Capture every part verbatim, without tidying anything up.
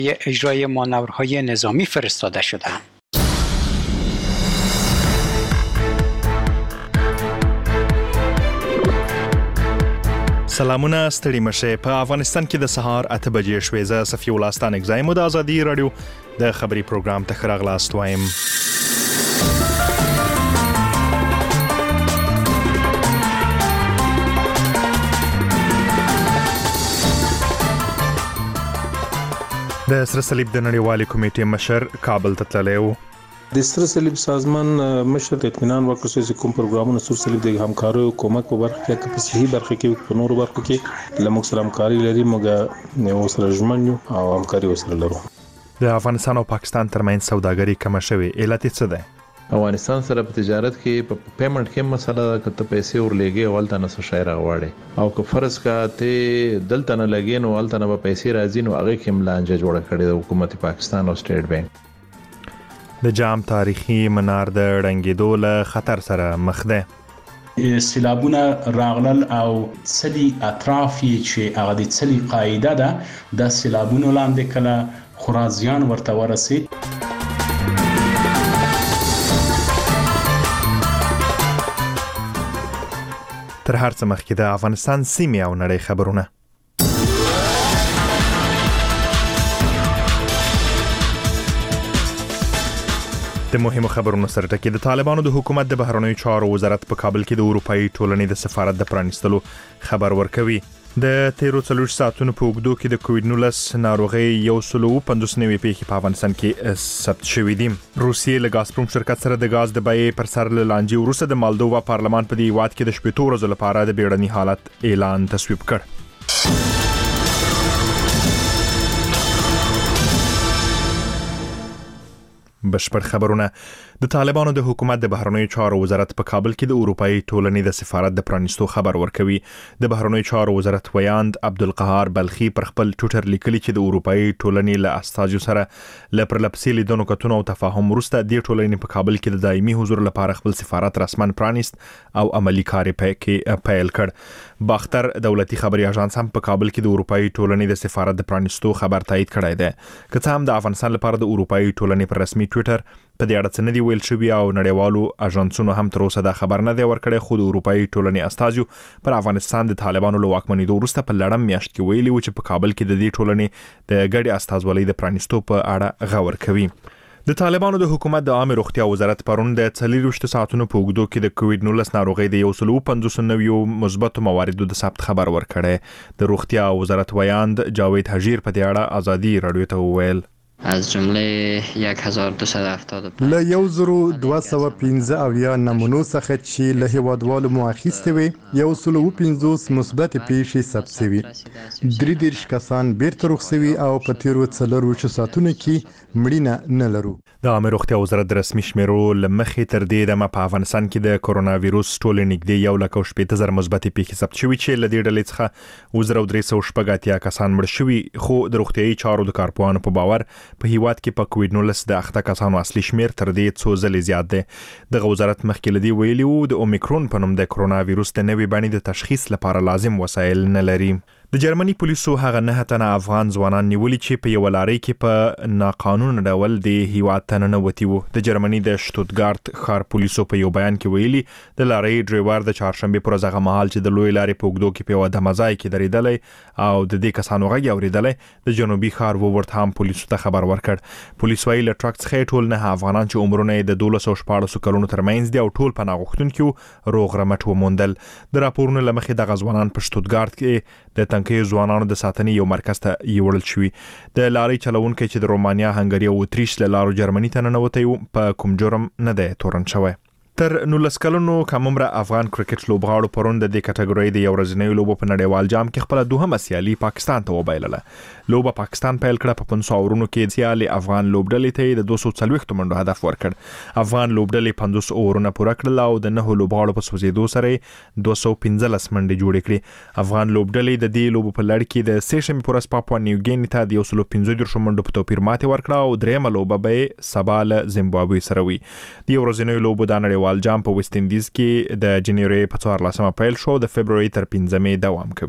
اجرای مانورهای نظامی فرستاده شدند. سلامونه ستړي مشه. په افغانستان کې د سهار اته بجې شوې. زه صفي الله ستانک زایم د ازادي رادیو د خبري پروګرام ته راغلاست وایم. د سره صلیب د نړیوالې کمیټې مشر کابل ته تللی و. د سره صلیب سازمان مشر د اطمینان ورکړ چې کوم پروګرامونه سره صلیب د همکارۍ او کومک په برخه کې په صحیح برخه کې په نورو برخو کې لموږ سره همکاري لري، موږ یو سره ژمن یو او همکاري وسره لرو. د افغانستان او پاکستان ترمنځ سوداګري کم شوې، علت څه ده؟ افغانستان سره په تجارت کې په پیمنټ کې مسله ده، کته پیسې ورلېږي او الته نه څه شای راغواړي او که فرض کا ته دلته نه لګې نو الته نه پیسې راځي نو هغه کې ملانجه جوړه کړې د حکومت پاکستان او سټیټ بانک. د جام تاریخي منار د ړنګېدو له خطر سره مخ ده. سیلابونه راغلل او څلي اطراف یې چې هغه د څلي قاعده ده د سیلابونو لاندې کله خرازیان ورته ورسید. تر هر څه مخکې د افغانستان سیمې او نړۍ خبرونه. د مهمو خبرونو سره ټکی. د طالبانو د حکومت د بهرنیو چارو وزارت په کابل کې د اروپאי ټولنې د سفارت د پرانیستلو خبر ورکوي. د تیرو څلور ساعتونو په اوږدو کې د کووډ نولس ناروغۍ یو سل او پنځوس نوي پیښې په افغانستان کې ثبت شوې دي. روسیې له غازپروم شرکت سره د غاز د بیې پر سر له لانجې وروسته د مالدووا پارلمان په دې هیواد کې د شپږ ورځو لپاره د بیړني حالت اعلان تصویب کړ. بشپړ خبرونه. د طالبانو د حکومت د بهرنیو چارو وزارت په کابل کې د اروپאי ټولنې د سفارت د پرانیستو خبر ورکوي. د بهرنیو چارو وزارت ویاند عبدالقهار بلخي پر خپل ټویټر لیکلي چې د اروپאי ټولنې له استازو سره ل پرلپسې لیدنو کتنو او تفاهم وروسته د ټولنې په کابل کې د دایمي حضور لپاره خپل سفارت رسمن پرانیست او عملی کار یې پیل کړ. باختر دولتي خبري اژانس هم په کابل کې د اروپאי ټولنې د سفارت د پرانیستو خبر تایید کړی دی. که څه هم د افغانستان لپاره د اروپאי ټولنې پر رسمي ټویټر په دې اړه څه نه دی ویل شوی او نړیوالو اژانسونو هم تر اوسه دا خبر نه دی ورکړی، خو د اروپאי ټولنې استازو پر افغانستان د طالبانو له واکمنېدو وروسته په لړم میاشت کې ویلي و چې په کابل کې د دې ټولنې د ګډې استازولۍ د پرانیستو په اړه غور کوي. د طالبانو د حکومت د عامه روغتیا وزارت پرون د څلور ساعتونو په اوږدو کې د کووډ نولس ناروغۍ د یو سل او پنځوس نوي مثبتو مواردو د ثبت خبر ورکړی. د روغتیا وزارت ویاند جاوید حجیر په دې اړه ازادي رادیو ته وویل. از جمله یک هزار و دویست و هفتاد له یو زرو دوه سوه پنځه اویا نمونو څخه چې له هیوادوالو مو اخیستې وي یو سل او پنځوس مثبت پیښې ثبت شوي. درې دېرش کسان بیرته روغ شوي او په تیرو څلورویشتو ساعتونو کې مړینه نه لرو. د عامه روغتیا وزارت د رسمي شمیرو له مخې تر دې دمه په افغانستان کې د کرونا وایروس ټولې نږدې یو لک او شپېته زره مثبتې پیښې ثبت شوي چې له دې ډلې څخه اووه زره درې سوه شپږ اتیا کسان مړه شوي، خو د روغتیایي چارو د کارپوهانو په باور په هیواد کې په کووډ نولس د اخته کسانو اصلي شمیر تر دې څو ځلې زیات دی. دغه وزارت مخکې لدی ویلي وو د اومیکرون په نوم د کرونا وایروس د نوې بڼې د تشخیص لپاره لازم وسایل نه لري. د جرمني پولیسو هغه نه تنه افغان ځوانان نیولي چې په یو لارۍ کې په ناقانونه ډول د هیواد ته ننوتي وو. د جرمني د شتوتګارت ښار پولیسو په یو بیان کې ویلي د لارۍ ډریور د چهارشنبې پر ورځ هغه مهال چې د لوی لارې په اوږدو کې په یوه دمځای کې درېدلی او د دې کسانو غږ اورېدلی د جنوبي ښار وورټهام پولیسو ته خبر ورکړ. پولیس وایي له ټرک څخه ټول نه افغانان چې عمرونه یې د دولس او شپاړسو کلونو ترمنځ دي او ټول پناه غوښتونکي روغ رمټ وموندل. د راپورونو له مخې دغه ځوانان په شتوتګارت کې د تنکیو ځوانانو د ساتنې یو مرکز ته یوړل شوي. د لارۍ چلونکی چې د رومانیا، هنګري او اتریش له لارو جرمني ته ننوتی و په کوم جرم نه دی تورن شوی. تر نولس کلونو کم عمره افغان کرکټ لوبغاړو پرون د دې کټګورۍ د یو ورځنیو لوبو په نړیوال جام کې خپله دوهمه سیالي پاکستان ته وبایلله. لوبه پاکستان پیل کړه. په پنځو اورونو کې سیالي افغان لوبډلې ته د دوه سوه څلوېښت منډو هدف ورکړ. افغان لوبډلې پنځوس اورونه پوره کړل او د نهو لوبغاړو په سوځېدو سره دوه سوه پنځلس منډې جوړې کړې. افغان لوبډلې د دې لوبو په لړ کې د سې شنبې په ورځ پاپوا نیوګیني ته د یو سلو پنځه دېرشو منډو په توپیر ماتې ورکړه او درېیمه لوبه به یې سبا له زیمبابوې سره وي. د یو ورځنیو لوبو دا نړیوال جام په ویسټ اندیز کې د جنوري په څوارلسمه پیل شو، د فبروري تر پنځمې دوام کوي.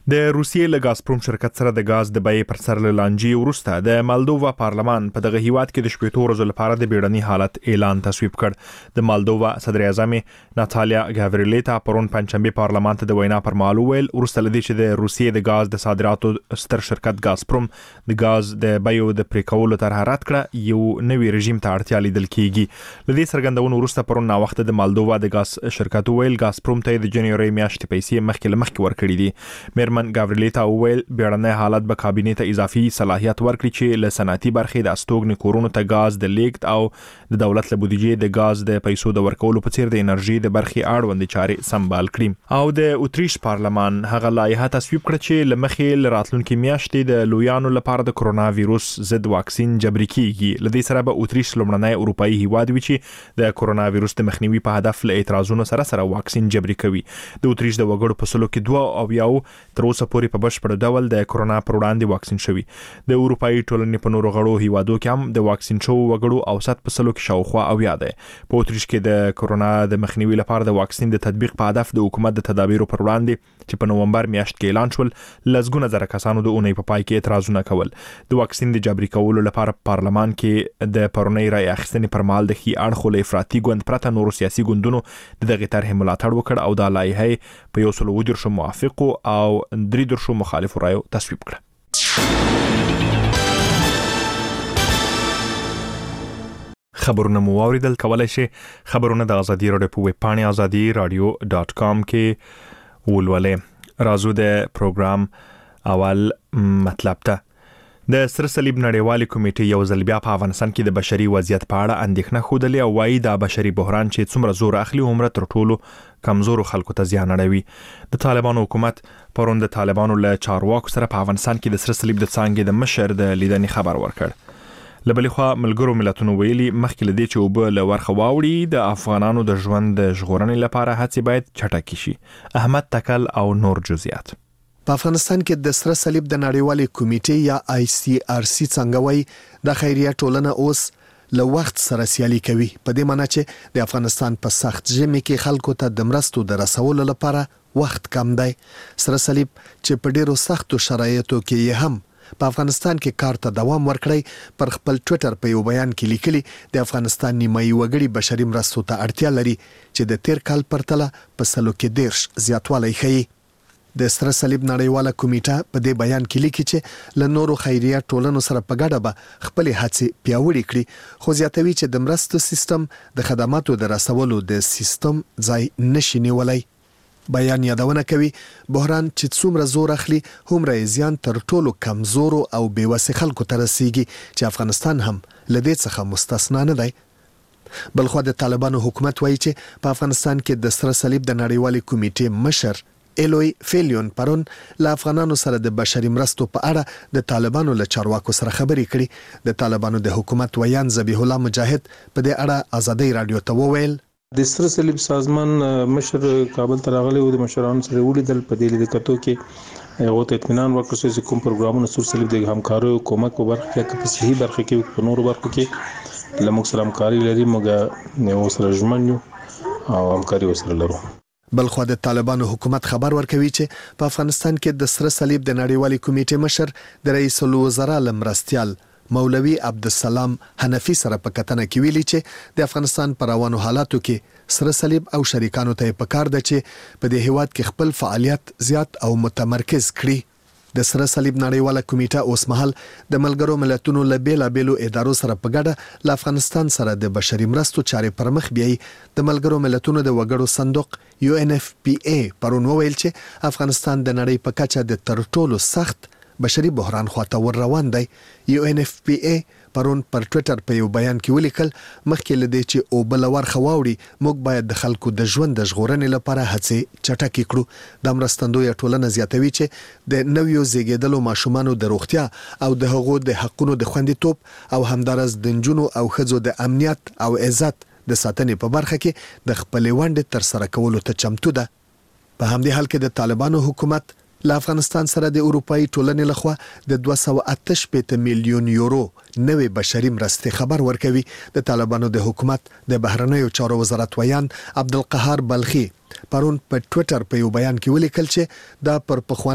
د روسیې له غازپروم شرکت سره د غاز د بیې پر سر لانجې وروسته د مالدووا پارلمان په دغه هیواد کې د شپږ ورځو لپاره د بیړني حالت اعلان تصویب کړ. د مالدووا صدر اعظم ناتالیا ګاوریلیتا پرون پنځشنبه پارلمان ته د وینا پر مهال وویل وروسته لدې چې د روسیې د غاز د صادراتو ستر شرکت غازپروم د غاز د بیو د پریکولو طرح رد کړه یو نوی رژیم ته اړتیا لیدل کیږي. لدې څرګندونو وروسته پرون نا وخت د مالدووا د غاز شرکت ویل غازپروم ته د جنوري میاشتې پیسې مخکې لمخکې ورکړي دي. من ګاوریلیتا وویل بیړنی حالت به کابینه ته اضافي صلاحیت ورکړي چې له صنعتي برخې د استوګنې کورونو ته غاز د لیږد او د دولت له بودیجې د غاز د پیسو د ورکولو په څیر د انرژي د برخې اړوند چارې سمبال کړي. او د اوتریش پارلمان هغه لایحه تصویب کړه چې لمخې لراتلونکي میاشتې د لویانو لپاره د کرونا وایروس ضد واکسین جبري کیږي. لدې سره به اوتریش لومړنی اروپאי هیواد وي چې د کرونا وایروس د مخنیوي په هدف له اعتراضونو سره سره واکسین جبري کوي. د اوتریش د وګړو په سلو کې دوه او یو تر اوسه پورې په بشپړ ډول د کرونا پر وړاندې واکسین شوی. د اروپאי ټولنې په نورو غړو هیوادو کې هم د واکسین شو وګړو اوسط په سلو کې شاوخوا او یاده. په اوتریش کې د کرونا د مخنیوي لپاره د واکسین د تطبیق په هدف د حکومت د تدابیرو پر وړاندې چې په نومبر میاشت کې اعلان شول لزګونه زره کسانو د اونۍ په پای کې اعتراضونه کول. د واکسین د جبري کولو لپاره پارلمان کې د پرونی رای اخیستنې پر مهال د خي اړخو له افراطي ګوند پرته نورو سیاسي ګوندونو دغه طرح ملاتړ وکړ او د لایحه په یو سل ودرشو موافق او درې درشو مخالف رایو تصویب کړ. خبرونه مو اوریدل. کولای شئ خبرونه د ازادي رادیو په ویب پاڼه ازادي رادیو ډاټ کام کې ولولئ. راځو د پروګرام اول مطلب ته. د سره صلیب نړیوالې کمیټې یو ځل بیا په افغانستان کې د بشري وضعیت په اړه اندېښنه ښودلې او وایي دا بشري بحران چې څومره زور اخلي عمره تر ټولو کمزورو خلکو ته زیان اړوي. د طالبانو حکومت پرون د طالبانو له چارواکو سره په افغانستان کې د سره صلیب د څانګې د مشر د لیدنې خبر ورکړ. لبلې خوا ملګرو ملتونو ویلي مخکې لدې چې وب له ورخه واوړي د افغانانو د ژوند د ژغورنې لپاره هڅې باید چټکې شي. احمد تکل او نور جزئیات. په افغانستان کې د سره صلیب د نړیوالې کمیټې یا آی سی آر سی څنګه وایي د خیریه ټولنه اوس له وخت سره سیالي کوي په دې معنی چې د افغانستان په سخت ژمي کې خلکو ته د مرستو د رسولو لپاره وخت کم دی. سره صلیب چې په ډیرو سختو شرایطو کې یې هم په افغانستان کې کار ته دوام ورکړی پر خپل ټوئیټر په یو بیان کې لیکلي د افغانستان نیمایي وګړي بشري مرستو ته اړتیا لري چې د تیر کال پرتله په سلو کې دیرش زیاتوالی ښیي. د سره صلیب نړیواله کمیټه په دې بیان کې لیکي چې له نورو خیریه ټولنو سره په ګډه به خپل هڅې پیاوړې کړي خو زیاتوي چې د مرستو سیستم د خدماتو د رسولو د سیستم ځای نشي نیولای. بیان یادونه کوي بحران چې څومره زور اخلي هومره زیان تر ټولو کمزورو او بیوسه خلکو ته رسیږي چې افغانستان هم لدې څخه مستثنا نه دی. بلخو د طالبانو حکومت وایي چې په افغانستان کې د سره صلیب د نړیوالې کمیټې مشر الوی فیلیون پرون له افغانانو سره د بشري مرستو په اړه د طالبانو له چارواکو سره خبرې کړي. د طالبانو د حکومت ویان ذبیح الله مجاهد په دې اړه ازادي رادیو ته وویل د سره صلیب سازمان مشر کابل ته راغلی او د مشرانو سره ولیدل. په دې لیدو کې هغه ته اطمینان ورکړ چې کوم پروګرامونه سره صلیب د همکارۍ او کومک په برخه کې په صحیح برخه کې په نورو برخو کې لموږ سره همکاري لري موږ نو سره ژمنو او همکاري وسره لرو. بلخو د طالبانو حکومت خبر ورکوي چې په افغانستان کې د سره صلیب د نړیوالې کمیټې مشر د رئیس الوزرا لمرستيال مولوي عبدالسلام حنفي سره په کتنه کې ویلي چې د افغانستان پر روانو حالاتو کې سره صلیب او شریکانو ته پکار ده چې په دې هیواد کې خپل فعالیت زیات او متمرکز کړي. د سره صلیب نړیواله کمیټه اوس مهال د ملګرو ملتونو له بیلابېلو ادارو سره په ګډه له افغانستان سره د بشري مرستو چارې پر مخ بیایي. د ملګرو ملتونو د وګړو صندوق یو ان اف پی ای پرون وویل چې افغانستان د نړۍ په کچه د تر ټولو سخت بشري بحران خواته ور روان دی. یو ان اف پی ای پرون پر ټوئیټر په یو بیان کې ولیکل مخکې لدې چې او بل ورخه واوړي موږ باید د خلکو د ژوند د ژغورنې لپاره هڅې چټکې کړو. د مرستندوی ټولنه زیاتوي چې د نویو زیږیدلو ماشومانو د روغتیا او د هغو د حقونو د خوندیتوب او همدارس د نجونو او ښځو د امنیت او عزت د ساتنې په برخه کې د خپلې ونډې تر سره کولو ته چمتو ده. په همدې حال کې د طالبانو حکومت له افغانستان سره د اروپאי ټولنې لخوا د دوه سوه اته شپېته میلیون یورو نوې بشري مرستې خبر ورکوي. د طالبانو د حکومت د بهرنیو چارو وزارت ویان عبدالقهار بلخي پرون په ټوئیټر په یو بیان کې ولیکل چې دا پر پخوانی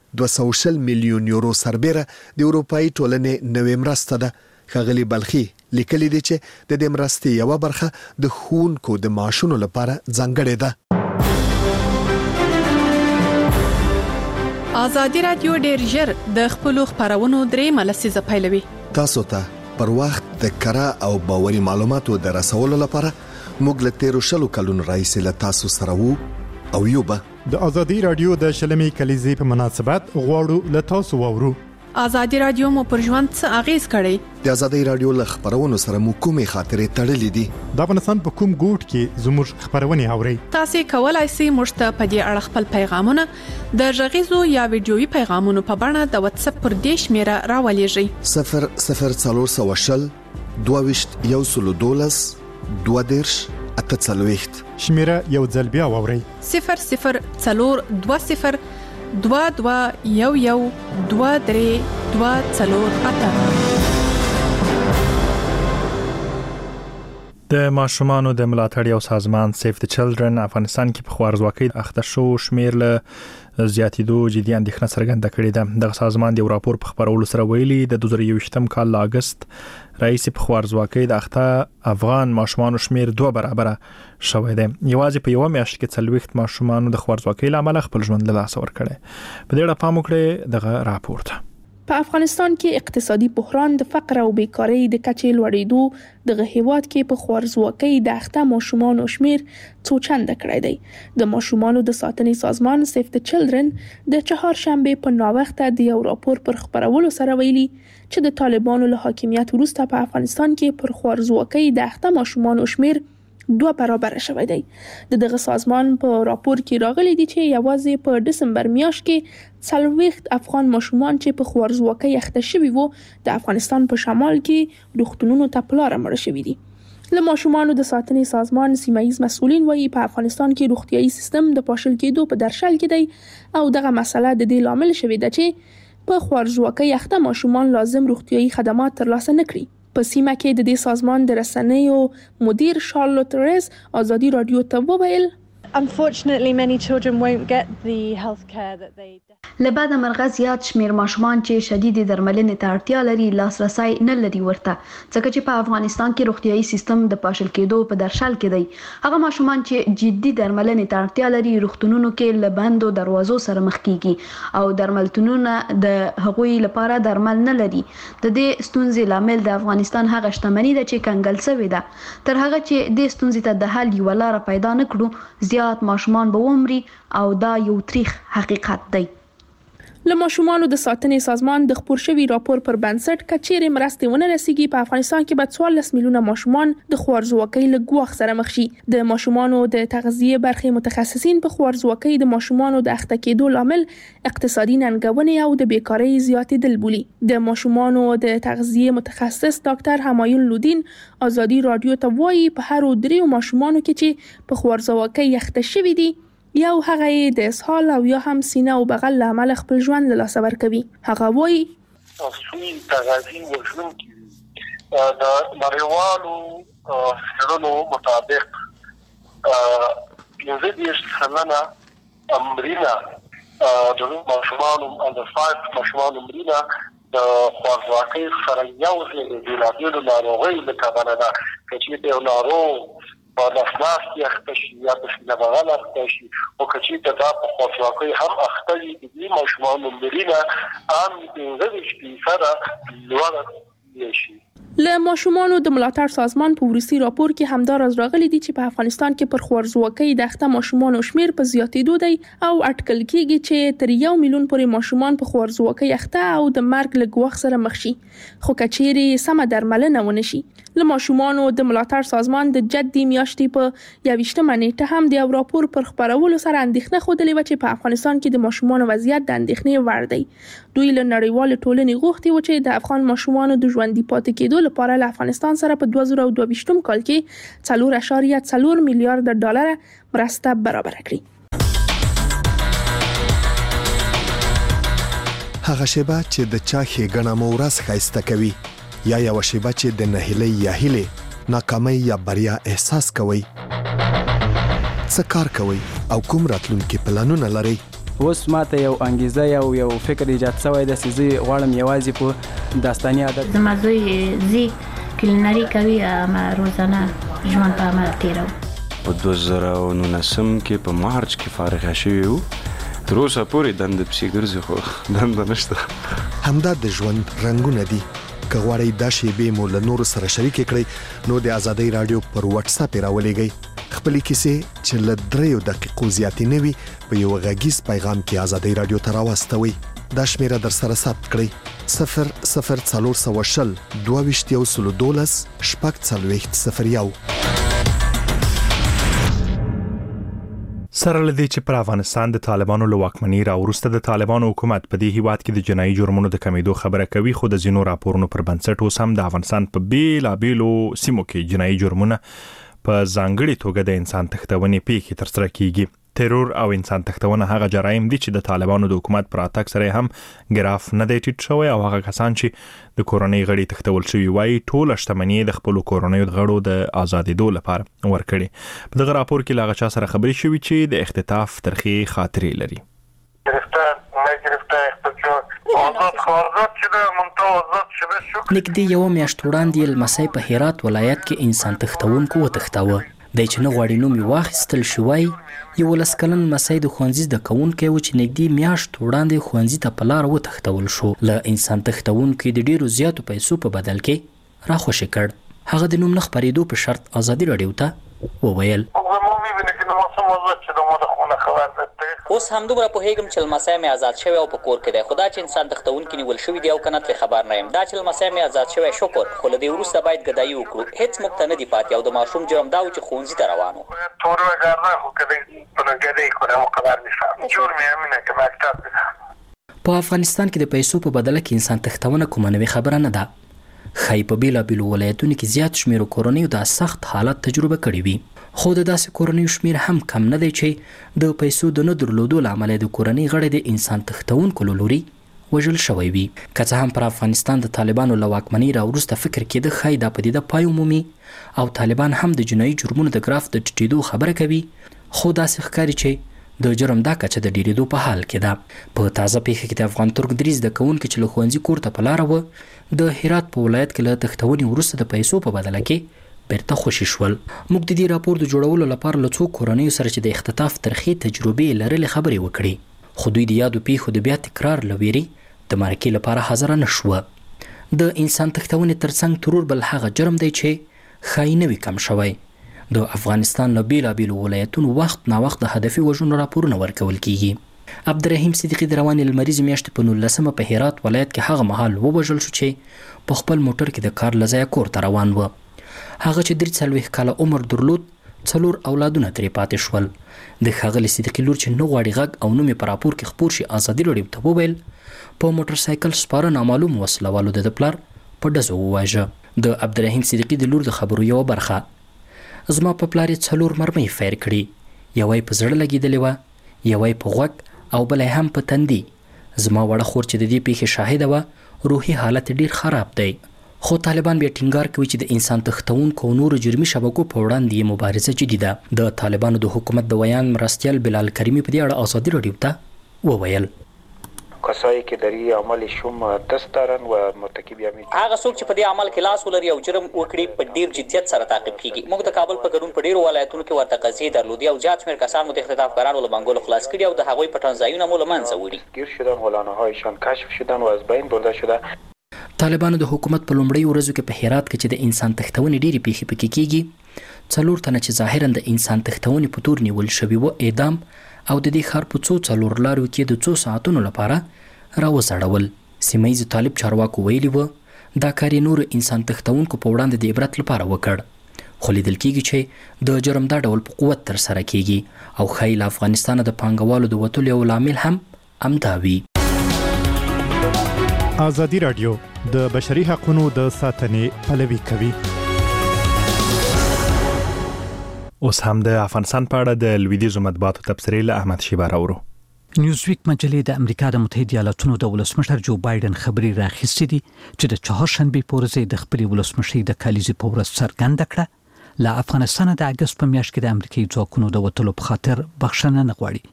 دوه سوه شل میلیون یورو سربېره د اروپאי ټولنې نوې مرسته ده. ښاغلي بلخي لیکلي دي چې د دې مرستې یوه برخه د ښوونکو د معاشونو لپاره ځانګړې ده. ازادي راډیو ډېر ژر د خپلو خبرونو درېیمه لسیزه پیلوي. تاسو ته پر وخت د کره او باوري معلوماتو د رسولو لپاره موږ له تیرو شلو کلونو راهیسې له تاسو سره وو او یو به د ازادي راډیو د شلمې کلیزې په مناسبت غواړو له تاسو واورو. ازادي راډیو مو پر ژوند څه اغیز کړی؟ د ازادي راډیو له خبرونو سره مو کومې خاطرې تړلې دي؟ د افغانستان په کوم ګوټ کې زموږ خبرونه اورئ؟ تاسو کولای شئ موږ ته په دې اړه خپل پیغامونه د غږیزو یا ویډیويي پیغامونو په بڼه د واتس اپ پر دې شمیره راولېږئ. صفر صفر څلور سوه شل دوه ویشت یو سلو دولس دوه دېرش اته څلوېښت. شمیره یو ځل بیا واورئ. صفر صفر څلور دوه صفر دوه دوه یو یو دوه درې دوه څلور اته. د ماشومانو د ملاتړ یو سازمان سیف د چلډرن افغانستان کې په خوارزواکۍ اخته شو شمیر له زیاتېدو جدي اندېښنه څرګنده کړې ده. دغه سازمان د یو راپور په خبرولو سره ویلي د دوه زره یوویشتم کال له اگست رئیس په خوارزواکۍ د اخته افغان ماشومانو شمیر دوه برابره شوی دی. یوازې په یو میاشت کې څلوېښت ماشومانو د خوارزواکۍ له امله خپل ژوند له لاسه ورکړی. په دې اړه پام وکړئ دغه راپور ته. په افغانستان کې اقتصادي بحران د فقر او بیکارۍ د کچې لوړېدو دغه هیواد کې په خوارزواکۍ د اخته ماشومانو شمیر څو چنده کړی دی. د ماشومانو د ساتنې سازمان سیف د چلډرن د چهارشنبه په ناوخته د یو راپور پر خبرولو سره ویلي چې د طالبانو له حاکمیت وروسته په افغانستان کې پر خوارزواکۍ د اخته ماشومانو شمیر دوه برابر شوی دی. د دغه سازمان په راپور کې راغلي دي چې یوازې په دسمبر میاشت کې څلوېښت افغان ماشومان چې په خوارزواکۍ اخته شوي وو د افغانستان په شمال کې روغتونونو ته په لاره مړه شوي دي. له ماشومانو د ساتنې سازمان سیمایي مسؤلین وایي په افغانستان کې روغتیايي سیستم د پاشل کېدو په درشل کې دی او دغه مسله د دې لامل شوې ده چې په خوارزواکۍ اخته ماشومان لازم روغتیايي خدمات ترلاسه نه کړي. په سیمه کې د دې سازمان د رسنیو مدیر شارلوت ریز ازادي راډیو ته وویل Unfortunately, many children won't get the healthcare that they لبعد مرغه زیات شمیر ماشومان چې شدید درملنې ته اړتیا لري لاسرسي نه لري ورته ځکه چې په افغانستان کې روغتيایي سیستم د پاشل کېدو په درشل کې دی. هغه ماشومان چې جدي درملنې ته اړتیا لري روغتونونو کې لبندو دروازو سره مخ کیږي او درملتونونه د هغوی لپاره درمل نه لري. د دې ستونزې لامل د افغانستان هغه شتمنۍ ده چې کنګل شوې ده. تر هغه چې د ستونزې ته د حل یو لار پیدا نه کړو زیات ماشومان به ومري او دا یو تاریخ حقیقت دی. له ماشومانو د ساتنې سازمان د خپور شوی راپور پر بنسټ کچېرې مرستې ونه رسیږي په افغانستان کې به څوارلس میلیونه ماشومان د خوارزواکۍ له ګواښ سره مخ شي. د ماشومانو د تغذیه برخې متخصصین په خوارزواکۍ د ماشومانو د اخته کېدو لامل اقتصادي ننګونې او د بیکارۍ زیاتېدل بولي. د ماشومانو د تغذیه متخصص ډاکټر همایون لودین ازادي راډیو ته وایي په هر دریو ماشومانو کې چې په خوارزواکۍ اخته شوي دي یو هغه د اسهال او یا هم سینه او بغل له امله خپل ژوند له لاسه ورکوي. هغه وایي اصلي تغذیه وژونکي د نړیوالو څېړنو مطابق پنځه دېرش سلنه مړینه د ماشومانو اندر فایو ماشومانو مړینه د خوارزواکۍ سره یو ځای د بېلابېلو ناروغیو له کبله ده. که چېرته یو ناروغ په نفس کې اخته شي یا په سینه بغل اخته شي او که چېرته دا په خوارزواکۍ هم اخته وي د دې ماشومانو مړینه عام پنځه ویشت فیصده لوړه شي. له ماشومانو د ملاتړ سازمان په وروستي راپور کې همداراز راغلي دي چې په افغانستان کې پر خوارزواکۍ د اخته ماشومانو شمیر په زیاتېدو دی او اټکل کېږي چې تر یو میلیون پورې ماشومان په خوارزواکۍ اخته او د مرګ له ګواښ سره مخ شي خو که چیرې سمه درملنه ونه شي. له ماشومانو د ملاتړ سازمان د جدي میاشتې په یوویشتمه نیټه هم د یو راپور پر خپرولو سره اندېښنه ښودلې وه چې په افغانستان کې د ماشومانو وضعیت د اندېښنې وړ دی. دوی له نړیوالې ټولنې غوښتي و چې د افغان ماشومانو د ژوندي پاتې کېدو لپاره له افغانستان سره په دوه زره دوه ویشتم کال کې څلور اعشاریه څلور میلیارډ ډالر مرسته برابر کړي. هغه شیبه چې د چا ښېګڼه مو ورځ ښایسته کوي یا یو شیبه چې د نهیلۍ یا هیلې ناکامۍ یا بریا احساس کوئ. څه کار کوئ او کوم راتلونکي پلانونه لرئ؟ اوس ماته یو انګیزه یو یو فکر ایجاد شوی دی چې زه غواړم یوازې په داستاني ادب زما زوی زی کلینري کوي ما روزانه ژوند په عمل تیرو په دوه زره او نولسم کې په مارچ کې فارغ شوی وو تر اوسه پورې دنده پسې ګرځي خو دنده نشته همدا د ژوند رنګونه دي که غواړئ دا شیبې مو له نورو سره شریکې کړئ نو د ازادۍ راډیو پر واتس اپ راولېږئ خپلې کیسې چې له دریو دقیقو زیاتې نه وي په یو غږیز پیغام کې ازادۍ راډیو ته راواستوئ دا شمیره در سره ثبت کړئ صفر صفر څلور سوه شل دوه ویشت یو سلو دولس شپږ څلوېښت صفر یو سره لدې چې پر افغانستان د طالبانو له واکمنۍ راوروسته د طالبانو حکومت په دې هیواد کې د جنایي جرمونو د کمیدو خبره کوي خو د ځینو راپورونو پر بنسټ اوس هم د افغانستان په بیلابیلو سیمو کې جنایي جرمونه په ځانګړي توګه د انسان تښتونې پیښې ترسره کیږي ترور او انسان تښتونه هغه جرایم دي چې د طالبانو د حکومت پر اتاک سره هم ګراف نه دی ټیټ شوی او هغه کسان چې د کورنۍ غړي تښتول شوي وایي ټول شتمنۍ د خپل کورنۍ غړو د آزادېدو لپاره ورکړي په دغه راپور کې لاغه چا سره خبرې شوې چې د اختطاف ترخی خاطرې لري نږدې یو میاشت وړاندې لمسی په هرات ولایت کې انسان تښتونکو وتښتاوه د چې نه غواړي نوم یې واخیستل شوی یو لس کلن لمسی د ښوونځي زده کوونکی و چې نږدې میاشت وړاندې ښوونځي ته په لاره وتښتول شو له انسان تښتونکي د ډیرو زیاتو پیسو په بدل کې راخوشي کړ هغه د نوم نه خپرېدو په شرط ازادي راډیو ته وویل اوس هم دومره پوهېږم چې لمسی مې آزاد شوی او په کور کې دی خو دا چې انسان تښتونکي نیول شوي دی او که نه ترې خبر نه یم دا چې لمسی مې آزاد شوی شکر خو له دې وروسته باید ګدایي وکړو هېڅ موږ ته نه دي پاتې او د ماشوم جرم دا و چې ښوونځي ته روان و په افغانستان کې د پیسو په بدله کې انسان تښتونه کومه نوې خبره نه ده ښایي په بیلابیلو ولایتونو کې زیات شمېرو کورنیو دا سخت حالت تجربه کړی وي خو د داسې کورنیو شمېر هم کم نه دی چې د پیسو د نه درلودو له امله د کورنۍ غړي د انسان تښتونکو له لوري وژل شوی وي که څه هم پر افغانستان د طالبانو له واکمنۍ راوروسته فکر کېده ښایي دا پدیده پای ومومي او طالبان هم د جنایي جرمونو د ګراف د ټیټېدو خبره کوي خو داسې ښکاري چې د جرم دا کچه د ډېرېدو په حال کې ده په تازه پیښه کې د افغان ترک درې زده کوونکي چې له ښوونځي کور ته په لاره وه د هرات په ولایت کې له تښتونې وروسته د پیسو په بدله کې بیرته خوشي شول موږ د دې راپور د جوړولو لپاره له څو کورنیو سره چې د اختطاف ترخې تجربې لرلې خبرې وکړې خو دوی د یادو پیښو د بیا تکرار له ویرې د مرکې لپاره حاضره نه شوه د انسان تښتونې ترڅنګ ترور بل هغه جرم دی چې ښایي نه وي کم شوی د افغانستان له بیلابیلو ولایتونو وخت ناوخت د هدفي وژنو راپورونه ورکول کیږي عبدالرحیم صدیقي د روانې لمریزې میاشتې په نولسمه په هرات ولایت کې هغه مهال ووژل شو چې په خپل موټر کې د کار له ځایه کور ته روان و هغه چې درې څلوېښت کاله عمر درلود څلور اولادونه ترې پاتې شول د ښاغلي صدیقي لور چې نه غواړي غږ او نوم یې په راپور کې خپور شي ازادي راډیو ته وویل په موټر سایکل سپاره نامعلوم وسله والو د پلار په ډزو وواژه د عبدالرحیم صدیقي د لور د خبرو یوه برخه زما په پلار یې څلور مرمۍ فیر کړي یوه یې په زړه لګېدلې وه یوه یې په غوږ او بله هم په تندي زما وړه خور چې د دې پیښې شاهده وه روحي حالت ډیر خراب دی خو طالبان بیا ټینګار کوي چې د انسان تښتونکو او نورو جرمي شبکو په وړاندې یې مبارزه جدي ده د طالبانو د حکومت د ویان مرستیال بلال کریمي په دې اړه ازادي راډیو ته وویل کسایی که در این عمل شوم دست دارن و مرتکب یې هغه څوک چې په دې عمل کې لاس ولري او جرم وکړي په ډیر جدیت سره تعقیب کیږي موږ د کابل په ګډون په ډیرو ولایتونو کې ورته قضیې درلودې او زیات شمېر کسان مو د اختطافګرانو له بنګلو خلاص کړي او د هغوی پټنځایونه مو له منځه وړي گیر شدن غلانه‌هایشان کشف شدن و از بین برده شده طالبانو د حکومت په لومړۍ ورځو کې په هرات کې چې د انسان تښتونې ډېرې پیښې پکې کیږي څلور تنه چې ظاهرا د انسان تښتونې په تور نیول شوي وو اعدام او د دې ښار په څو څلور لارو کې د څو ساعتونو لپاره راوځړول سیمه ییزو طالب چارواکو ویلي وو دا کار یې نورو انسان تښتونکو په وړاندې د عبرت لپاره وکړ خو لیدل کیږي چې د جرم دا ډول په قوت ترسره کیږي او ښایي له افغانستانه د پانګوالو د وتلو یو لامل هم همدا وي ازادي راډیو د بشري حقوقو د ساتنې پلوي کوي اوس هم د افغانستان په اړه د لویدیځو مطبوعاتو تبصرې له احمد شیبه راوړو نیوزویک مجلې د امریکا د متحده ایالاتونو د ولسمشر جو بایدن خبري راخیستې دي چې د چهارشنبه په ورځ د خپل ولسمشي د کالیزې په ورځ څرګنده کړه له افغانستان د اگست په میاشت کې د امریکایي ځواکونو د وټلو په خاطر بخښنه نه غواړي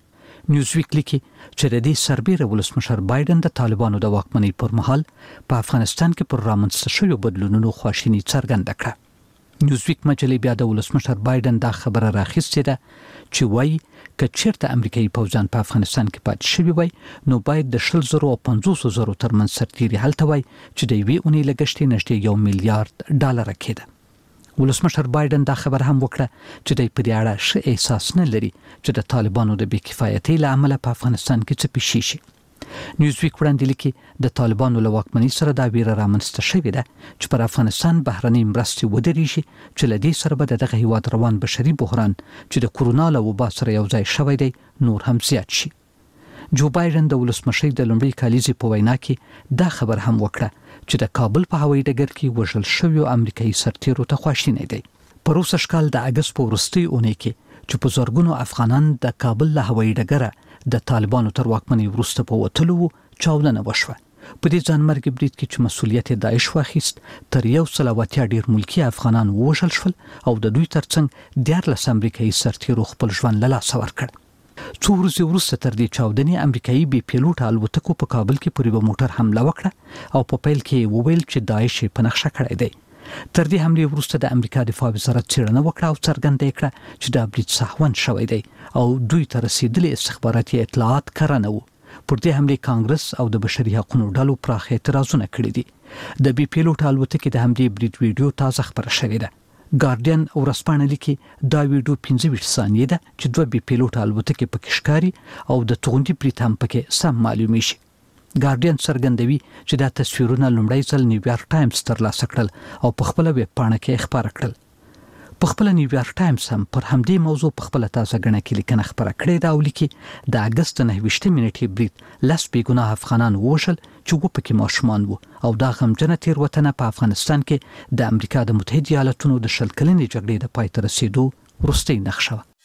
نیوزویک لیکي چې د دې سربېره ولسمشر بایدن د طالبانو د واکمنۍ پر مهال په افغانستان کې پر رامنځته شویو بدلونونو خواشیني څرګنده کړه. نیوزویک مجلې بیا د ولسمشر بایدن دا خبره راخیستې ده چې وایي که چیرته امریکایي پوځیان په افغانستان کې پاتې شوي وای نو باید د شل زرو او پنځوس زرو ترمنځ سرتیري هلته وای چې د یوې اونۍ لګښت نږدې یو میلیارډ ډالر کېده. ولسمشر بایدن دا خبر هم وکړه چې د په دې اړه ښه احساس نه لري چې د طالبانو د بې کفایتۍ له امله په افغانستان کې څه پیښ شي. نیوزویک وړاندې لیکي د طالبانو له واکمنۍ سره دا ویره رامنځته شوې ده چې پر افغانستان بهرنۍ مرستې ودرېږي چې له دې سره به د دغه هیواد روان بشري بحران چې د کورونا له وبا سره یو ځای شوی دی نور هم زیات شي. جو بایدن د ولسمشۍ د لومړۍ کالیزې په وینا کې دا خبر هم وکړه چې د کابل په هوایي ډګر کې وژل شویو امریکایي سرتیرو ته خواشینی دی. په روسه شکال د اګست په وروستۍ اونۍ کې چې په زرګونو افغانان د کابل له هوایي ډګره د طالبانو تر واکمنۍ وروسته په وتلو وو چاودنه وشوه. په دې ځانمرګي برید کې چې مسؤلیت یې داعش واخیست تر یو سل او اتیا ډېر ملکي افغانان ووژل شول او د دوی ترڅنګ دیارلس امریکایي سرتیرو خپل ژوند له لاسه ورکړ. څو ورځې وروسته تر دې چاودنې امریکایي بې پیلوټه الوتکو په کابل کې پر یوه موټر حمله وکړه او په پیل کې یې وویل چې داعش یې په نقشه کړی دی. تر دې حملې وروسته د امریکا دفاع وزارت څېړنه وکړه او څرګنده یې کړه چې دا برید سهون شوی دی او دوی ته رسېدلي استخباراتي اطلاعات کره نه وو. پر دې حملې کانګرس او د بشري حقوقو ډلو پراخ اعتراضونه کړي دي. د بې پیلوټه الوتکې د حملې برید ویډیو تازه خپره شوې ده. ګارډین ورځپاڼه لیکي دا ویډیو پنځه ویشت ثانیې ده چې دوه بې پیلوټه الوتکې پکې ښکاري او د توغندي برید هم پکې سم معلومې شي. ګارډین څرګندوي چې دا تصویرونه لومړی ځل نیویارک ټایمز ترلاسه کړل او په خپله ویب پاڼه کې خپاره کړل. په خپله نیویارک ټایمز هم پر همدې موضوع په خپله تازه ګڼه کې لیکنه خپره کړې ده او لیکي د اګست د نهه ویشتمې نېټې برید لس بېګناه افغانان ووژل چې اووه پکې ماشومان وو او دا غمجنه تېروتنه په افغانستان کې د امریکا د متحدې ایالتونو د شل کلنې جګړې د پای ته رسېدو وروستۍ نښه وه.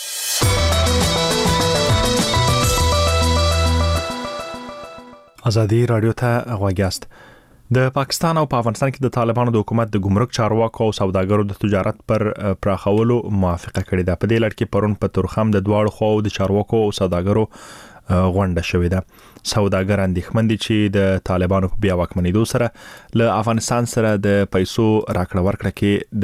ازادي رادیو ته غوږ یاست. د پاکستان او په افغانستان کې د طالبانو د حکومت د ګمرک چارواکو او سوداګرو د تجارت پر پراخولو موافقه کړې ده. په دې لړ کې پرون په تورخم د دواړو خواو د چارواکو او سوداګرو غونډه شوې ده. سوداګر اندېښمن دي چې د طالبانو په بیا واکمنېدو سره له افغانستان سره د پیسو راکړه ورکړه کې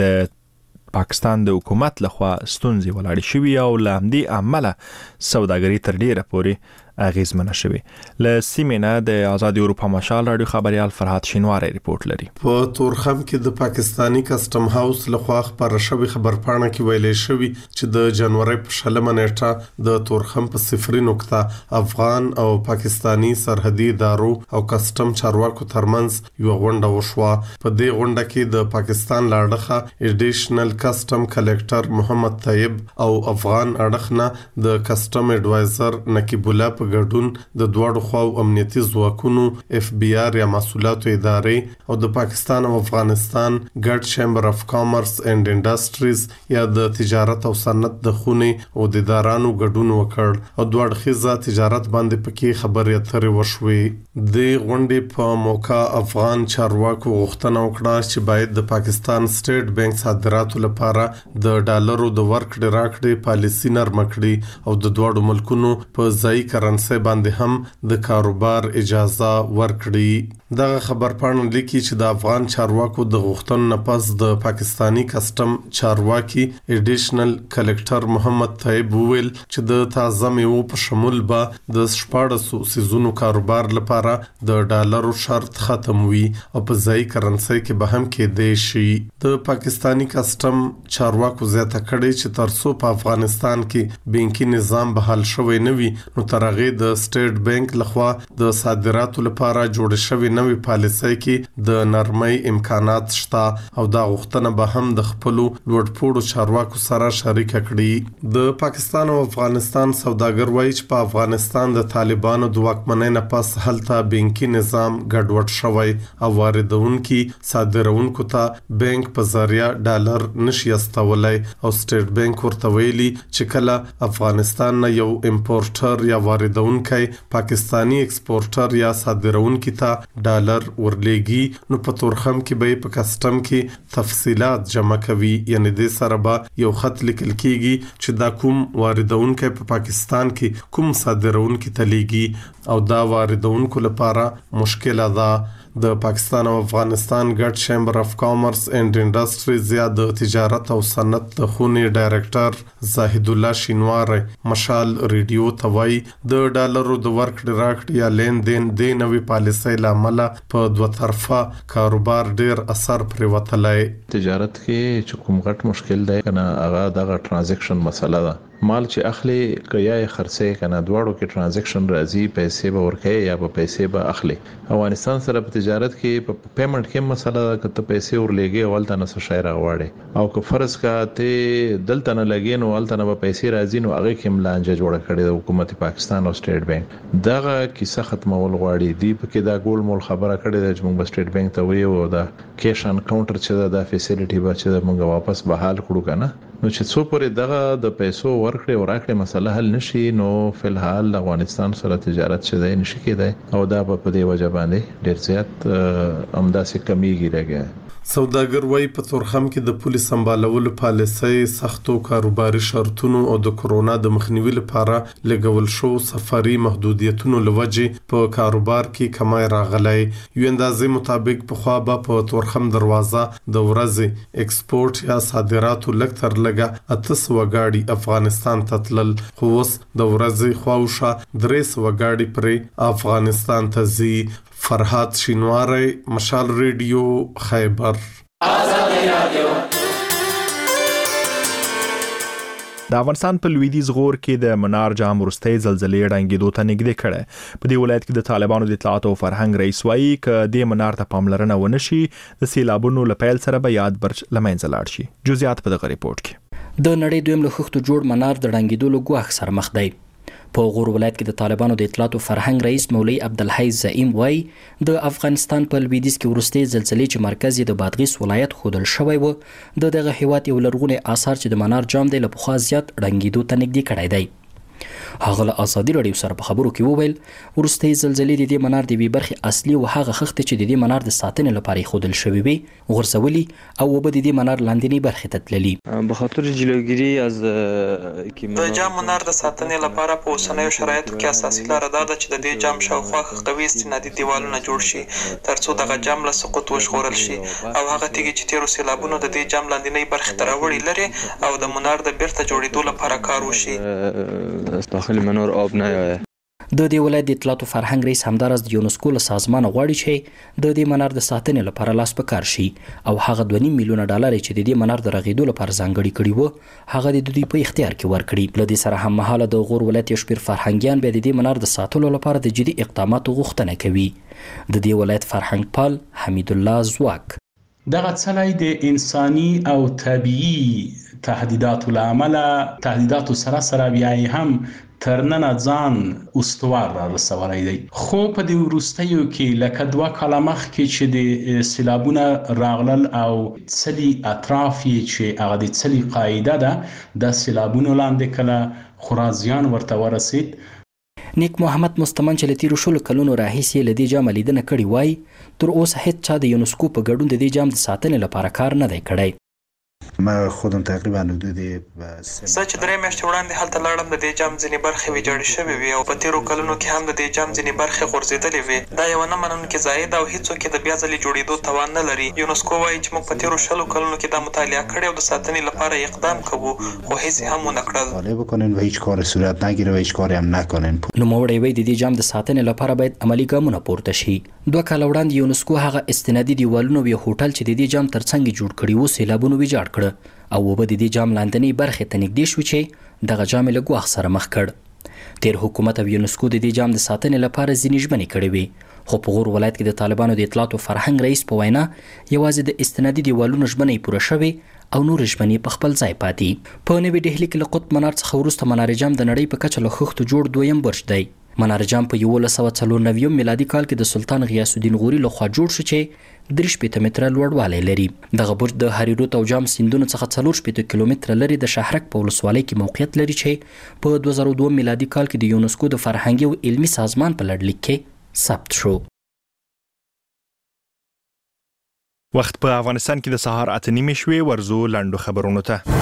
د پاکستان د حکومت لخوا ستونزې ولاړې شوې او له همدې امله سوداګري تر ډیره پورې اغیزمنه شوی. له سیمې نه د آزادي اروپا مشال رادیو خبريال فرهاد شینواری ریپورت لري. په تورخم کې د پاکستانی کسٹم هاوس لخوا خبره شوی خبرپاڼه کې ویلې شوی چې د جنوري په شلمه نیټه د تورخم په صفر نقطه افغان او پاکستانی سرحدي ادارو او کسٹم چارواکو ترمنځ یو غونډه وشوه. په دې غونډه کې د پاکستان لاړخه ایډیشنل کسٹم کلیکټر محمد طیب او افغان اړخنه د کسٹم ایڈوایزر نقیب الله ګډون د دوړو خواو امنیتي ځواکونو اف بی آر یا مسؤلیت ادارې او د پاکستان او افغانستان ګډ چیمبر اف کامرس اینڈ انډستریز یا د تجارت او صنعت د خونې او د ادارانو ګډون وکړ او دوړ خزه تجارت باندې پکې خبرې اترې وشوې. د غونډې په موقع افغان چارواکو غوښتنه وکړه چې باید د پاکستان سټیټ بانک صادراتو لپاره د ډالرو د ورکړې راکړې پالیسی نرم کړي او د دوړو ملکونو په ځای کرنسي باندې هم د کاروبار اجازه ورکړي. دغه خبرپاڼه لیکي چې د افغان چارواکو د غوښتنو نه پس د پاکستانی کسٹم چارواکي ایډیشنل کلیکټر محمد طیب وویل چې د تازه میوو په شمول به د شپاړسو سیزونو کاروبار لپاره د ډالرو شرط ختم وي او په ځای کرنسي کې به هم کېدای شي. د پاکستانی کسٹم چارواکو زیاته کړي چې ترڅو په افغانستان کې بانکي نظام بحال شوی نه وي نو تر هغه د سټیټ بانک لخوا د صادراتو لپاره جوړ شوی نوې پالیسۍ کې د نرمۍ امکانات شته او دا غوښتنه به هم د خپل لوړپوړو چارواکو سره شریک کړي. د پاکستان او افغانستان سوداګر وایي چې په افغانستان د طالبانو د واکمنۍ نه پس هلته بانکي نظام ګډوډ شوی او واردونکو صادرونکو ته بانک په ذریعہ ډالر نشي استولای او سټیټ بانک ورته ویلي چې کله افغانستان نه یو امپورټر یا واردونکو پاکستانی ایکسپورټر یا صادرونکو ته ډالر ورلېږي نو په تورخم کې به په کسٹم کې تفصيلات جمع کوي، یعنی د سره به یو خط لیکل کیږي چې دا کوم واردونکو په پاکستان کې کوم صادرونکو تلېږي او دا واردونکو لپاره مشکله ده. د پاکستان او افغانستان ګډ چیمبر اف کامرس اینڈ انډستریز یا د تجارت او صنعت د خونې ډایرکټر زاهد الله شینوار مشال ریډیو توای د ډالرو د ورکړې راکړې یا لین دین د نوې پالیسۍ لامل په دوه طرفه کاروبار ډیر اثر پرې وتلای. تجارت کې چې کوم غټ مشکل دی کنه هغه دغه ټرانزیکشن مسله ده. مال چې اخلي کیا خرڅه کنه دواړو کې ټرانزیکشن راځي، پیسې به ورکې یا به پیسې به اخلي. افغانستان سره په تجارت کې په پیمنٹ کې مسله ده کته پیسې ورلېږي ولته نه څه شای راغواړي او که فرض کا ته دلته نه لګي نو ولته نه به پیسې راځي نو هغه کې ملانجه جوړه کړې د حکومت پاکستان او سټیټ بانک دغه کیسه ختمول غواړي. دی په کې دا ګول مول خبره کړې ده چې موږ سټیټ بانک ته ویو دا کیش ان کاونټر چې دا فیسیلیټي به چې موږ واپس بحال کړو کنه نو چې څو پورې دغه د پیسو ورکړې او راکړې مسله حل نشي نو فلحال افغانستان سره تجارت شته نشي کېدای او دا په دې وجه باندې ډېر زیات امداسې کمیږي راګي. سوداګر وای په تورخم کې د پولیس سمبالولو پالیسۍ سختو کاروباري شرطونو او د کورونا د مخنیوي لپاره لګول شو سفري محدودیتونو لوجه په کاروبار کې کمای راغلی. یو اندازې مطابق په خوا به په تورخم دروازه د ورځې ایکسپورت یا صادراتو لکتر لګه اتس وګاړي افغانستان ته تلل، خو اوس د ورځې خواوشه درې سوه ګاډي پرې افغانستان ته ځي. فرحات شینواری مشال ریډیو خیبر. د افغانستان په لویدیځ غور کې د منار جام وروستۍ زلزلې ړنګېدو ته نږدې کړه. په دې ولایت کې د طالبانو د اطلاعات او فرهنګ رئیس وایي ک د منار ته پاملرنه ونشي د سیلابونو لپیل سره به یاد برج لمنځه لاړ شي. جزئیات په دغه ریپورت کې. د نړۍ دویم له خښتو جوړ منار د ړنګېدو له ګواښ سره مخ دی. په غور ولایت کې د طالبانو د اطلاعات او فرهنګ رئیس مولوی عبدالحی زعیم وای د افغانستان په لویدیځ کې وروستۍ زلزلې چې مرکز یې د بادغیس ولایت خودل شوی و د دغه هیواد یو لرغونی آثار چې د منار جام دی له پخوا زیات ړنګېدو ته نږدې کړی دی. هغه له ازادي راډیو سره په خبرو کې وویل وروستۍ زلزلې د دې منار د وی برخې اصلي او هغه خښتې چې د دې منار د ساتنې لپاره خودل شوی وي غورځولي او وب د دې منار لاندنی برخې ته تللي. به خاطر جلوگیری از د جام منار د ساتنې لپاره په اوسنیو شرایطو کې اساسي لاره دا ده چې د دې جام شاوخوا قوي استنادي دیوالونه جوړ شي ترڅو دغه جام له سقوط وژغورل شي او هغه تیږې چې تیرو سیلابونو د دې جام لاندنی برخې ته راوړي لري او د منار د بیرته جوړېدو لپاره کار وشي. داخل منار آب نیاید. د دې ولایت د اطلاعات او فرهنګ رئیس همدارس د یونسکو له سازمان غواړي چې د دې منار د ساتنې لپاره لاس په کار شي او هغه دوه نیم میلیونه ډالر چې د دې منار د رغېدو لپاره ځانګړي کړي وو هغه د دوی په اختیار کې ورکړي. له دې سره هم مهاله د غور ولایت یو شمېر فرهنګیان به د دې منار د ساتلو لپاره د جدي اقداماتو غوښتنه کوي. د دې ولایت فرهنګ پال حمید الله زواک دغه څلی د انساني او طبيعي تهدیداتو لامل تهدیداتو سره سره بیا هم ترننه ځان استوار را رسولی دی. خو په دې وروستیو کې لکه دوه کاله مخکې چې د سیلابونه راغلل او څلي اطراف یې چې هغه د څلي قاعده ده د سیلابونو لاندې کله خورا زیان ورته ورسید. نیک محمد مستمن چې له تیرو شلو کلونو راهیسې له دې جامه لیدنه کړې وای تر اوسه هیڅ چا د یونسکو په ګډون د دې جام د ساتنې لپاره کار نه دی کړی. ما خودم تقریبا حدود زه چې درې میاشتې وړاندې هلته لاړم د دې جام ځینې برخې ویجاړې شوې وې او په تیرو کلونو کې هم د دې جام ځینې برخې غورځېدلې وې. دا یوه نه منونکې ځای ده او هیڅوک یې د بیا ځلې جوړېدو توان نه لري. یونسکو وایي چې موږ په تیرو شلو کلونو کې دا مطالعه کړې او د ساتنې لپاره اقدام کوو خو هیڅ یې هم ونه کړل. مطالعه بکنین و هیچ کار صورت نگیره و هیچ کاری هم نکنین. نوموړی وایي د دې جام د ساتنې لپاره باید عملي ګامونه پورته شي. دوه کاله وړاندې یونسکو هغه استنادي دیوالونه او یو هوټل چې د دې جام ترڅنګ جوړ کړي وو سیلابونو ویجاړ کړ او وبه د دې جام لاندنی برخې ته نږدې شو چې دغه جام له ګواښ سره مخ کړ. تیر حکومت او یونسکو د دې جام د ساتنې لپاره ځینې ژمنې کړې وې خو په غور ولایت کې د طالبانو د اطلاعات او فرهنګ رئیس په وینا یوازې د استنادي دیوالونو ژمنې پوره شوې او نور ژمنې په خپل ځای پاتې. په نوې ډهلي کې له قطب منار څخه وروسته منار جام د نړۍ په کچه له خښتو جوړ دویم برج دی. منار جام په یولس سوه څلور نوي میلادي کال کې د سلطان غیاث الدین غوري لخوا جوړ شو چې درې شپېته متره لوړوالی لري. دغه برج د هریرود او جام سیندونو څخه څلور شپېته کیلومتره لرې د شهرک په ولسوالۍ کې موقعیت لري چې په دوه زره دوه میلادي کال کې د یونسکو د فرهنګي او علمي سازمان په لړلیک کې ثبت شو. وخت په افغانستان کې د سهار اته نیمې شوې ورزو لاندو خبرونو ته.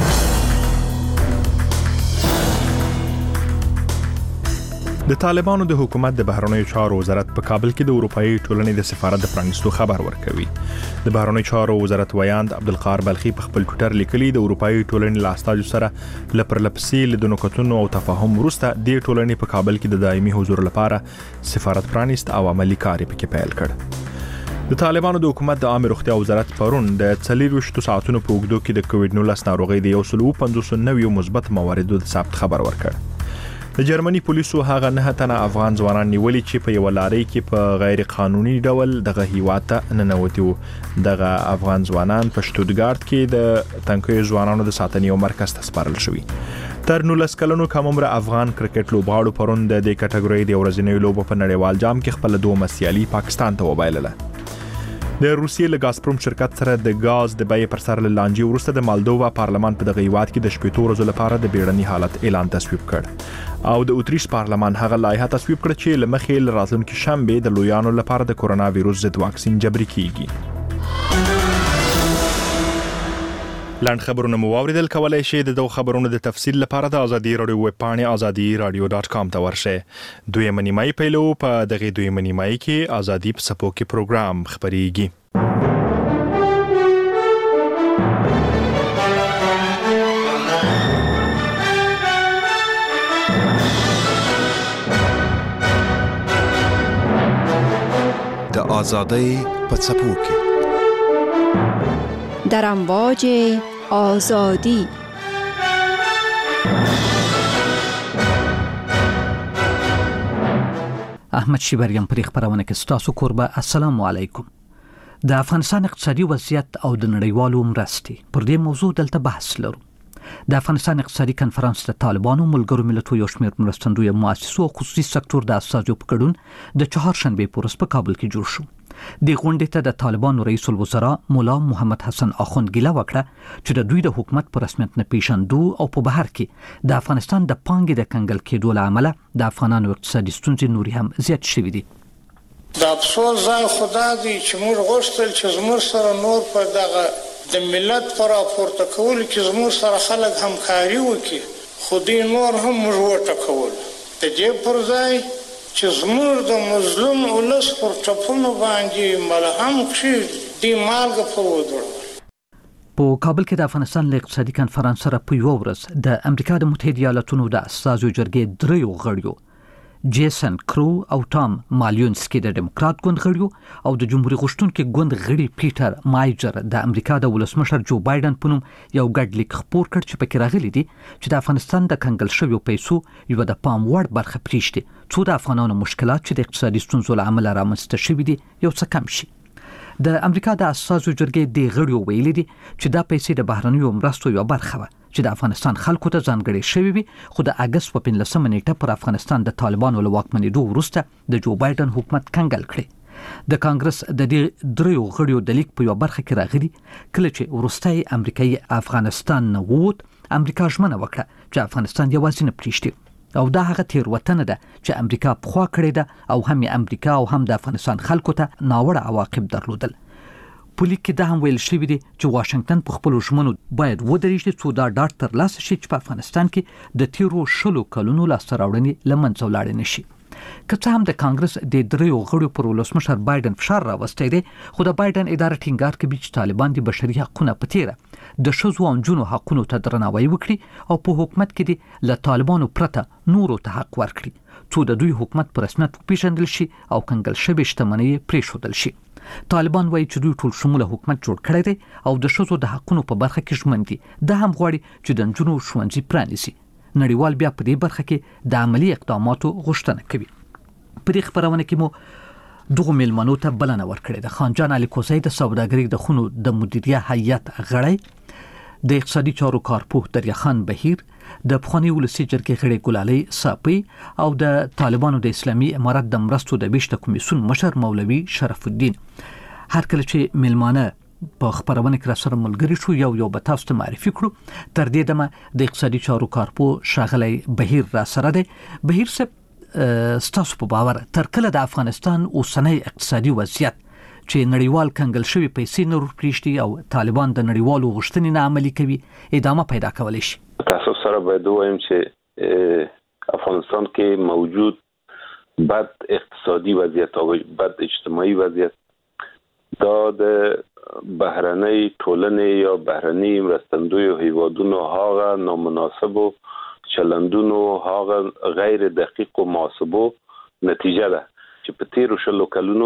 د طالبانو د حکومت د بهرنیو چارو وزارت په کابل کې د اروپאי ټولنې د سفارت د پرانیستو خبر ورکوي. د بهرنیو چارو وزارت ویاند عبدالقاهر بلخي په خپل ټوئیټر لیکلي د اروپאי ټولنې لاستاجو سره لپرلپسې له نوکتونو او تفاهم وروسته د ټولنې په کابل کې د دایمي حضور لپاره سفارت پرانیست او عملی کار پکې پیل کړ. د طالبانو د حکومت د عامه روغتیا وزارت پرون د څلور ویشت ساعتونو په اوږدو کې د کووډ نولس ناروغۍ د یو سل او پنځوس نوي مثبت مواردو د ثبت خبر ورکړ. د جرمني پولیسو هغه نه تنه افغان ځوانان نیولي چې په یو لارۍ کې په غیر قانوني ډول دغه هیواد ته ننوتي وو. دغه افغان ځوانان په شتوتګارت کې د تنکیو ځوانانو د ساتنې او مرکز ته سپارل شوي. تر نولس کلنو کم عمره افغان کرکټ لوبغاړو پرون د دې کټګورۍ د ورځنیو لوبو په نړیوال جام کې خپل دوه سیالي پاکستان ته وبایلله. د روسیې له غازپروم شرکت سره د غاز د بیې پر سر له لانجې وروسته د مالدووا پارلمان په دغه هیواد کې د شپږ ورځو لپاره د بیړني حالت اعلان تصویب کړ او د اتریش پارلمان هغه لایحه تصویب کړ چې لمخې له راتلونکي شنبه د لویانو لپاره د کورونا وایروس ضد واکسین جبري کیږي. لاند خبرونه مو واوریدل. کولای شئ د دوه خبرونو د تفصیل لپاره د ازادي رادیو ویب پاڼې ازادي رادیو ډاٹ کام ته ورشئ. دوی منیمای پیلو په دغه دوی منیمای کې ازادي په سپو کې پروګرام خبريږي. د ازادۍ په څپو کې در امواج آزادی. احمد شیبریم پر خبرونه کې ستاسو قربه. السلام علیکم. د افغانستان اقتصادي وضعیت او د نړیوالو مرستې پر دې موضوع دلته بحث لرو. د افغانستان اقتصادي کنفرانس د طالبانو ملګرو ملتونو یو شمېر مرستندوی مؤسسو او خصوصي سکتور د اساسو په ګډون د چهارشنبه په ورځ په کابل کې جوړ شو. د غونډې ته د طالبانو رئیس الوزرا مولا محمد حسن اخوند ګیله وکړه چې د دوی د حکومت پر رسمیت نه پیژندو او په بهر کې د افغانستان د پانګې د کنګل کېدو له امله د افغانانو اقتصادي ستونزې نوري هم زیات شوې دي. د افسوس ځای خدا دی چې موږ غوښتل چې زموږ سره نور په دغه د ملت پر راپورته کولو کې زموږ سره خلک همکاري وکړي، خو دوی نور هم موږ وټکول. د دې پر ځای چې زموږ د مظلوم ولس پر ټپونو باندې ملهم کړي، دی مالګه په ودرول. په کابل کې د افغانستان له اقتصادي کنفرانس سره په یو ورځ د امریکا د متحده ایالاتونو د اساسو جرګې دریو غړیو جیسن کرو او ټام مالیونسکي د ډیموکرات ګوند غړیو او د جمهوریت غوښتونکي ګوند غړي پیټر مایجر د امریکا د ولسمشر جو بایدن په نوم یو ګډ لیک خپور کړ چې پکې راغلي دي چې د افغانستان د کنګل شویو پیسو یو د پام وړ برخه پریږدي څو د افغانانو مشکلات چې د اقتصادي ستونزو له امله رامنځته شوي دي یو څه کم شي. د امریکا د اساسو جرګې د غړیو ویلي دي چې دا پیسې د بهرنیو مرستو یو برخه وه چې د افغانستان خلکو ته ځانګړې شوې وي، خو د اګست په پنځلسمه نیټه پر افغانستان د طالبانو له واکمنېدو وروسته د جو بایدن حکومت کنګل کړي. د کانګرس د دې دریو غړیو د لیک په یو برخه کې راغلي کله چې وروستي امریکایي افغانستان نه ووت، امریکا ژمنه وکړه چې افغانستان یوازې نه پریږدي او دا هغه تېروتنه ده چې امریکا پخوا کړې ده او هم امریکا او هم د افغانستان خلکو ته ناوړه عواقب درلودل. په لیک کې دا هم ویل شوي دي چې واشنگټن په خپلو ژمنو باید ودرېږي څو دا ډاډ ترلاسه شي چې په افغانستان کې د تیرو شلو کلونو لاسته راوړنې له منځه ولاړې نه شي. که څه هم د کانګرس د دریو غړو پر ولسمشر بایدن فشار راوستی دی، خو د بایدن اداره ټینګار کوي چې طالبان د بشري حقونو په تیره د ښځو او نجونو حقونو ته درناوی وکړي او په حکومت کې دي له طالبانو پرته نورو ته حق ورکړي څو د دوی حکومت په رسمیت وپیژندل شي او کنګل شوې شتمنۍ پرېښودل شي. طالبان وایي چې دوی ټول شموله حکومت جوړ کړی دی او د ښځو د حقونو په برخه کې ژمن دي. دا هم غواړي چې د نجونو ښوونځي پرانیزي. نړیوال بیا په دې برخه کې د عملی اقداماتو غوښتنه کوي. په دې خبرونه کې مو دغه ملمنو ته بلنه ورکړې ده. خان جان علي کوزی د سوداګرۍ د خونو د مدیریت هیئت غړی، د اقتصادي چارو کارپوه دریا خان بهیر، د پخوانی ولسی جرګې غړي ګلالي صاپي او د طالبانو د اسلامي امارت د مرستو د ویشت کمیسیون مشر مولوي شرف الدین. هر کله چې ملمانه په خبرونه کې را سره ملګری شو یو یو به تاسو ته معرفي کړو. تر دې دمه د اقتصادي چارو کارپوه شاغلی بهیر را سره دی. بهیر صاحب، ستاسو په باور تر کله د افغانستان اوسنی اقتصادي وضعیت چې نړیوال کنګل شوی پیسې نور پریشتي او طالبان د نړیوالو غوښتنې نه عملي کوي ادامه پیدا کولی شي. تاسو سره باید وایم چې افغانستان کې موجود بد اقتصادي وضعیت او بد اجتماعي وضعیت دا د بهرنۍ ټولنې یا بهرنۍ مرستندویو هیوادونو هغه نامناسبو چلندونو هغه غیر دقیق او محاسبو نتیجه ده چې په تیرو شلو کلونو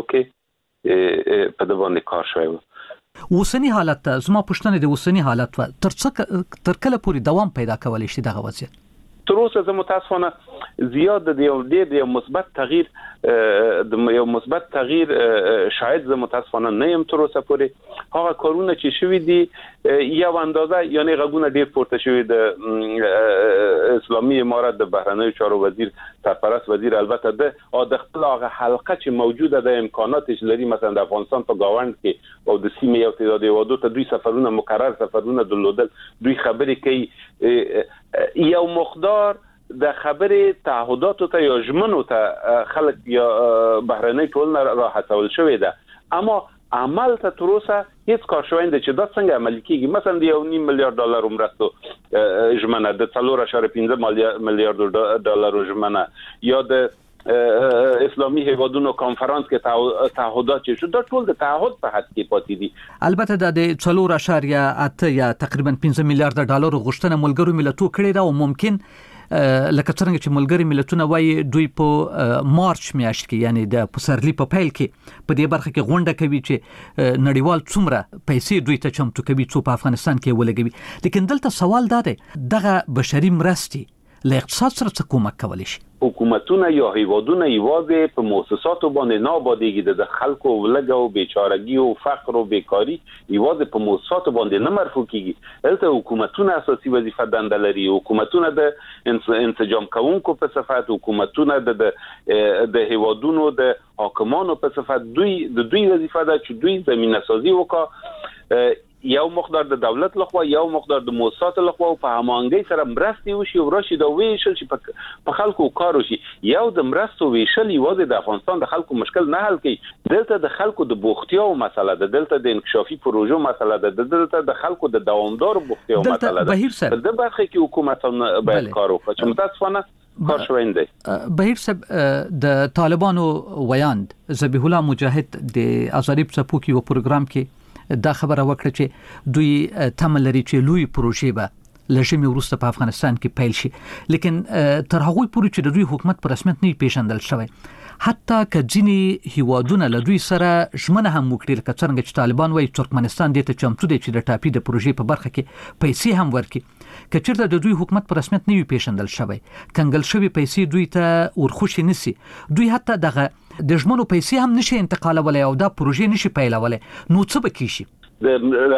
کې په د باندې کار شوی و. اوسنی حالت زما پوښتنه د اوسنی حالت و تر څه تر کله پورې دوام پیدا کولی شي دغه وضعیت؟ تر اوسه زه متاسفانه زیات د یو ډېر یو مثبت تغییر د یو مثبت تغییر شاید زه متاسفانه نه یم تر اوسه پورې. هغه کارونه چې شوي دي یو اندازه یعنی غږونه ډېر پورته شوي د اسلامي امارت د بهرنیو چارو وزیر سرپرست وزیر البته د د خپل هغه حلقه چې موجوده د امکانات چې لري مثلا د افغانستان په گاوند کې او د سیمې یو تعداد هیوادو ته دوی سفرونه مکرر سفرونه درلودل دوی خبرې کوي یو مقدار د خبرې تعهداتو ته یا ژمنو ته خلک یا بهرنۍ ټولنه راهڅول شوې ده اما عمل ته تر اوسه هیڅ کار شوی نه چې دا څنګه عملي کیږي. مثلا د یو نیم میلیارډ ډالر مرستو ژمنه د څلور اعشاریه پنځه میلیارډ ډالر ژمنه یا د اسلامي هیوادونو کانفرنس کې تعهدات چې شو دا ټول د تعهد په حد کې پاتې دي. البته د څلور اعشاریه اته یا تقریبا پنځه میلیارډ ډالر غوښتنه ملګرو ملتونو کړې ده او ممکن لکه څنګه چې ملګری ملتونه وایي دوی په مارچ میاشت کې یعنی د پسرلی په پیل کې په دې برخه کې غونډه کوي چې نړیوال څومره پیسې دوی ته چمتو کوي څو په افغانستان کې ولګوي. لیکن دلته سوال دا دی دغه بشري مرستې له اقتصاد سره څه کومک کولی شي؟ حکومتونه یا هیوادونه یوازې په مؤسساتو باندې نه آبادېږي د خلکو ولګه او بیچارګي او فقر او بیکاری یوازې په مؤسساتو باندې نه مرفوع کیږي. دلته حکومتونه اساسي وظیفه دنده لري. حکومتونه د انسجام کوونکو په صفت حکومتونه د د هیوادونو د حاکمانو په صفت دوی د دوی وظیفه ده چې دوی زمينه سازي وکړي یو مقدار د دولت لخوا یو مقدار د مؤسسات لخوا په هماهنګۍ سره مرستې وشي او راشي دا ویشل چې په خلکو کار وشي. یو د مرستو ویشل یوازې د افغانستان د خلکو مشکل نه حل کوي. دلته د خلکو د بوختیاو مسله ده دلته د انکشافي پروژو مسله ده دلته د خلکو د دوامدار بوختیاو مسله ده. په دې برخه کې حکومتونه باید کار وکړي چې متاسفانه کار شوی نه دی. بهیر صاحب د طالبانو ویاند ذبیح الله مجاهد د آزادی په څپو کې یو پروګرام کې دا خبره وکړه چې دوی تمه لري چې لوی پروژې به لژمې وروسته په افغانستان کې پیل شي. لیکن تر هغوی پورې چې د دوی حکومت په رسمیت نه پیژندل شوی حتی که ځینې هیوادونه له دوی سره ژمنه هم وکړي لکه څنګه چې طالبان وایي ترکمنستان دې ته چمتو دی چې د ټاپي د پروژې په برخه کې پیسې هم ورکړي. که چېرته د دوی حکومت په رسمیت نه وي پیژندل شوی کنګل شوي پیسې دوی ته ورخوشي نسی دوی حتی دغه د ژمنو پیسې هم نشي انتقالولی او دا پروژې نشي پیلولی نو څه به کیږي؟